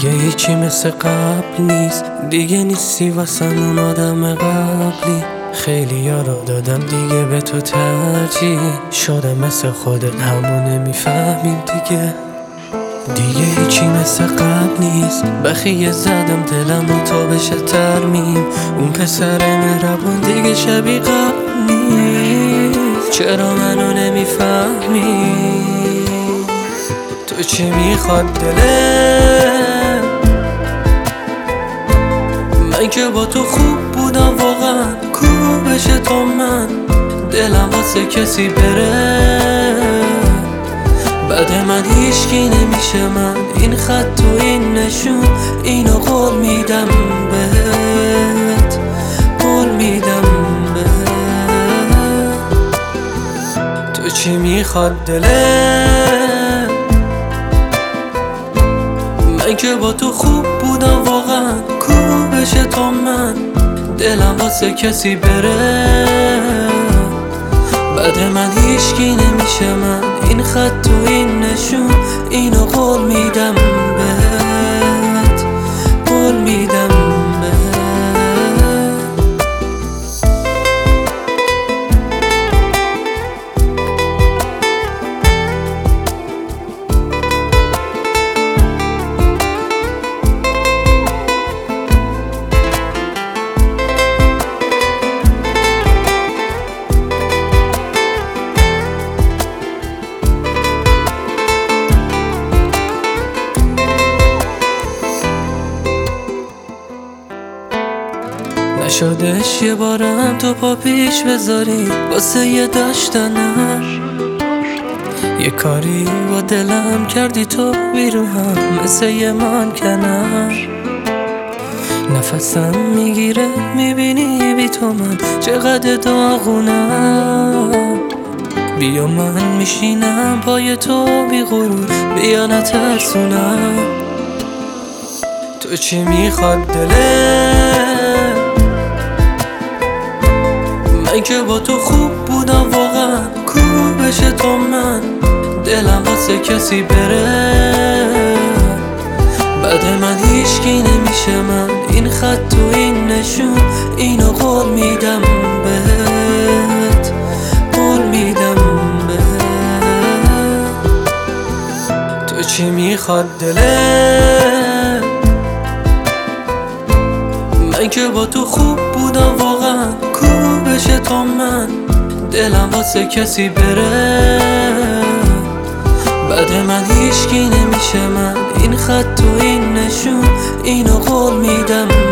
دیگه هیچی مثل قبل نیست، دیگه نیستی واسم اون آدم قبلی. خیلی یارو دادم دیگه به تو ترجیح، شدم مثل خودت همو نمیفهمیم دیگه. دیگه هیچی مثل قبل نیست، بخیه زدم دلم و تا بشه ترمیم. اون پسر مهربان دیگه شبیه قبل نیست، چرا منو نمیفهمی؟ تو چی میخواد دلت؟ من که با تو خوب بودم واقعا، کو بشه تا من دلم واسه کسی بره. بعد من هیچکی نمیشه، من این خط و این نشون اینو قول میدم بهت، قول میدم بهت. تو چی میخواد دلت؟ من که با تو خوب بودم واقعا، کو بشه تا من دلم واسه کسی بره. بعد من هیچکی نمیشه، من این خط و این نشون اینو قول میدم بهت، قول میدم بهت. نشدش یه بارم تو پا پیش بذاری واسه یه داشتنم، یه کاری با دلم کردی تو بیروهم مثل یه مانکنم. نفسم میگیره میبینی بی تو من چقدر داغونم. بیا من میشینم پای تو بی غرور، بیا نترسونم. تو چی میخواد دلت؟ من که با تو خوب بودم واقعا، کو بشه تا من دلم واسه کسی بره. بعد من هیچکی نمیشه، من این خط و این نشون اینو قول میدم بهت، قول میدم بهت. تو چی میخواد دلت؟ من که با تو خوب بودم واقعا، کو بشه تا من دلم واسه کسی بره. بعد من هیچکی نمیشه، من این خط و این نشون اینو قول میدم